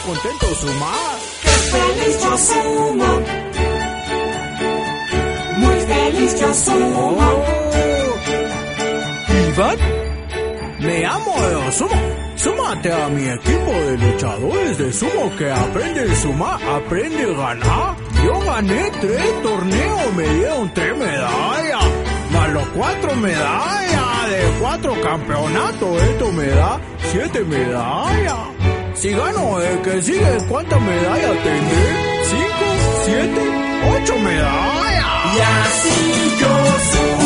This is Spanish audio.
contento sumar. ¡Qué feliz yo sumo! Muy feliz yo sumo. Iván, me llamo de Sumo. Súmate a mi equipo de luchadores de sumo que aprende a sumar, aprende a ganar. Yo gané 3 torneos, me dieron 3 medallas, más los 4 medallas de 4 campeonatos. Esto me da 7 medallas. Si gano el que sigue, ¿cuántas medallas tendré? 5, 7, 8 medallas. Y así yo sumo.